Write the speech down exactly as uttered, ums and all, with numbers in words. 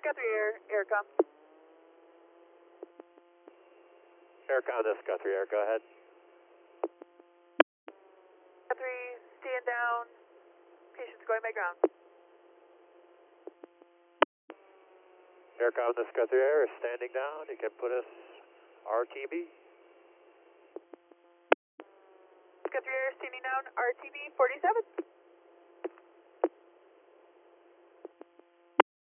Guthrie Air, Aircom. Aircom, this is Guthrie Air, go ahead. Guthrie, stand down. Patient's going by ground. Aircom, this is Guthrie Air is standing down. You can put us R T B. Guthrie Air, standing down, R T B forty-seven.